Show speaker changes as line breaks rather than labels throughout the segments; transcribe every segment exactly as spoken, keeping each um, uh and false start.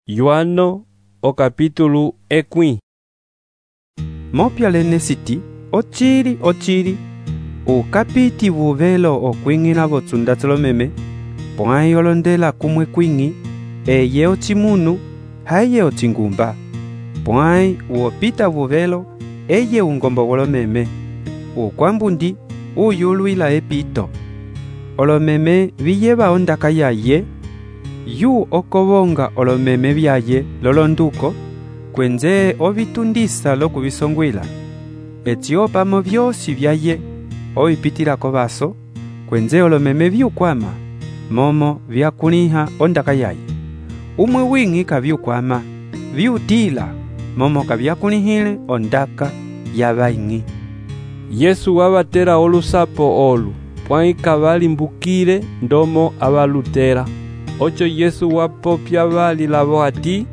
Yohano o capítulo ekwi.
Mopya lene siti ochiri ochiri o kapiti vuvelo o kwingina botsunda tsolomeme pwai olondela kumwe kwingi eye ochimunu haye ochingumba pwai uopita vuvelo eye ungombo wolomeme ukwambundi uyulwila epito olomeme viyeba ondaka yaye yu okobonga olomeme byaye lolonduko kwenze obitundisa lokubisongwila etiopamo byosi byaye obipitilako baso kwenze olomeme byukwama momo byakuliha ondaka yaye umwe wingi kabyukwama byutila momo kabyakulihile ondaka yabaingi.
Yesu wabatera olusapo olu pwai kabalimbukile ndomo abalutera. Ocho Yesu wapopya bali labo ati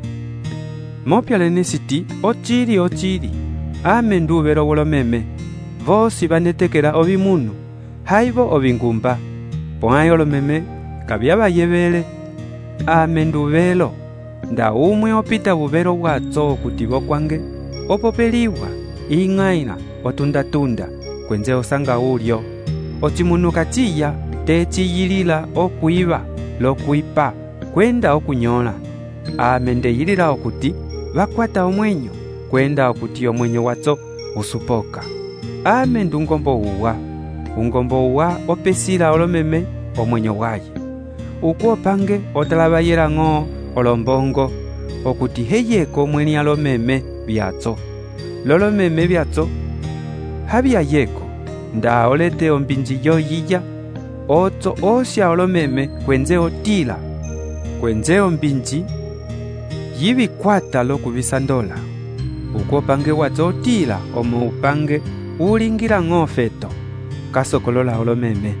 mopya lene siti ochiri ochiri ame ndubero wolomeme vosi banetekela obimunu haibo obingumba pwai olomeme kabyabayebele ame ndubelo nda umwe opita bubero bwatso okutibo kwange opopeliwa ing'aina otundatunda kwenze osanga ulyo ochimunu katiya techiyilila okwiba lokwipa kwenda okunyola amende yilila okuti bakwata omwenyo kwenda okuti omwenyo watso usupoka ame ndungombo uwa ungombo uwa opesila olomeme omwenyo waye ukuopange otalabayela ng'o olombongo okuti heyeko mweni alomeme byatso lolomeme byatso habyayeko nda olete ombinji yoyiya otso osya olomeme kwenze otila kwenze ombinji yibikwata lokubisandola ukuopange watso otila omo upange ulingira ng'ofeto kasokolola olomeme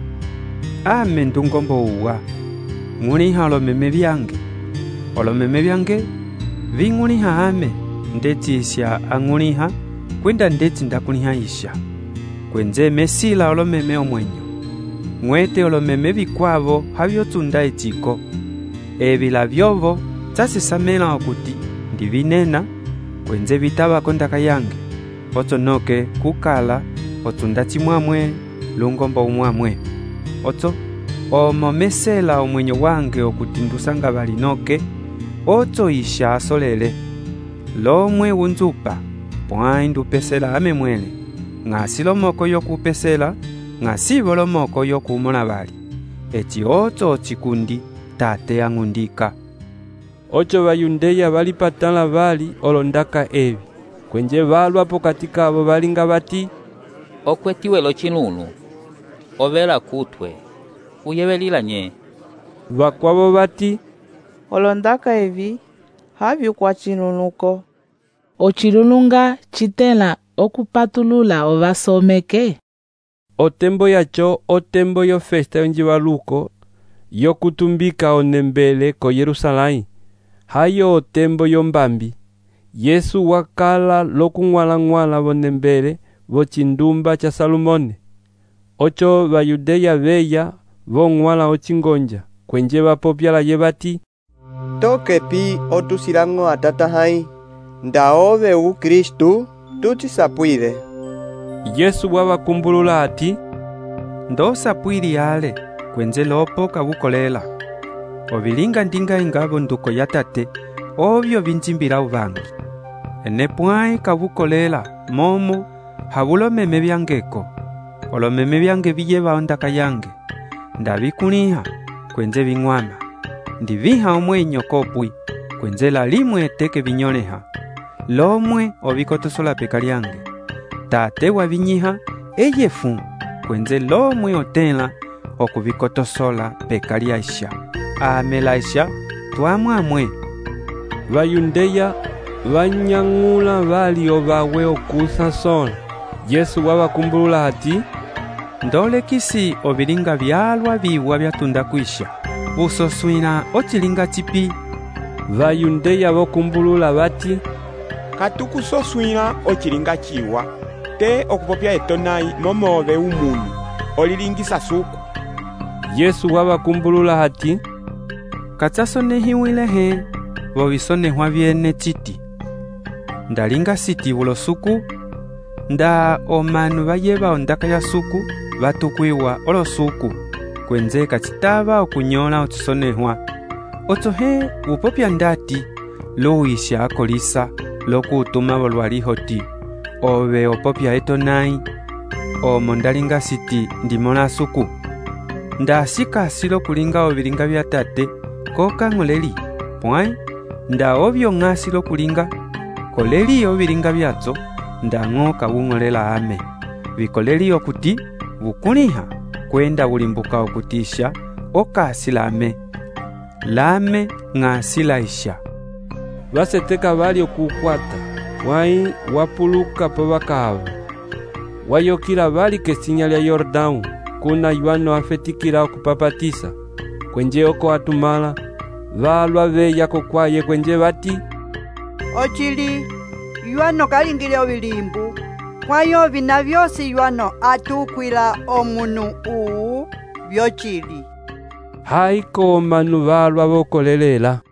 ame ndungombo uwa ng'uliha olomeme byange olomeme byange bing'uliha ame ndetisya ang'uliha kwenda ndeti ndakuliha isha kwenze mesila olomeme omwenyo mwete olomeme bikwabo habyotsunda echiko ebila byobo tsasisamela okuti ndibinena kwenze bitaba kondaka yange otsonoke kukala otsunda chimwamwe lungombo umwamwe otso omomesela omwenyo wange okuti ndusanga balinoke otso isha asolele lomwe unzupa pwai ndupesela ame mwele ng'asilomoko yokupesela ng'asibo lomoko yokumona bali eti otso chikundi tate ang'undika.
Ocho bayundeya balipatala bali olondaka ebi kwenje balwa pokati kabo balinga bati
okwetiwelo chinunu ovela kutwe uyebelila nye
bakwabo bati
olondaka ebi habyo kwa chinunuko ochilununga chitela okupatulula obasomeke
otembo yacho otembo yo festa yonjibaluko yokutumbika onembele ko Yerusalai hayo otembo yombambi Yesu wakala lokung'wala-ng'wala bonembele bochindumba cha Salomone ocho bayudeya beya bong'wala ochingonja kwenje bapopya la yebati
tokepi otusilango atata hai ndaobe u Kristu tuchisapwile.
Yesu wabakumbulula ati
ndosapwili ale kwenze lopo kabukolela obilinga ndinga ingabo nduko ya tate obyo binjimbila ubangi ene pwai kabukolela momo habulomeme byangeko olomeme byange biyeba ondaka yange ndabikuliha kwenze bing'wama ndibiha omwenyo kopwi kwenze lalimwe teke binyoleha lomwe obikotosola peka lyange tate wabinyiha eyefu kwenze lomwe otela okubikotosola peka lyaisha amelaisha twamwamwe.
Bayundeya banyang'ula bali obawe okusa sola Yesu wabakumbulula ati
ndolekisi obilinga byalwa biwa byatunda kwisha busoswina ochilinga chipi.
Bayundeya bokumbulula bati
katukusoswina ochilinga chiwa te okupopya etonai momobe umunu olilingisa suku.
Yesu wabakumbulula ati
katsasonehiwile he bobisonehwa byene chiti ndalinga siti bulo suku nda omanu bayeba ondaka ya suku batukwiwa olo suku kwenze kachitaba okunyola otusonehwa otohe upopya ndati lowisha akolisa lokutuma bolwalihoti obe opopya etonai omo ndalinga siti ndimola suku ndasika silo kulinga obilinga bya tate koka ngoleli pwai nda obyo ngasilo kulinga koleli obilinga byazo ndangoka bungolela ame bikoleli okuti bukuliha kwenda bulimbuka okutisha okasilame lame ngasilaisha
baseteka bali okukwata wai wapuluka pabakava wayokira bali kesinya lya Yordão kuna Yohana afetikira okupapatisa kwenje oko atumala balwa beya kokwaye kwenje bati
ochili Yohana kalingile obilimbu kwayo bina byose Yohana atukwila omunu uu byochili
haiko manu balwa bokolelela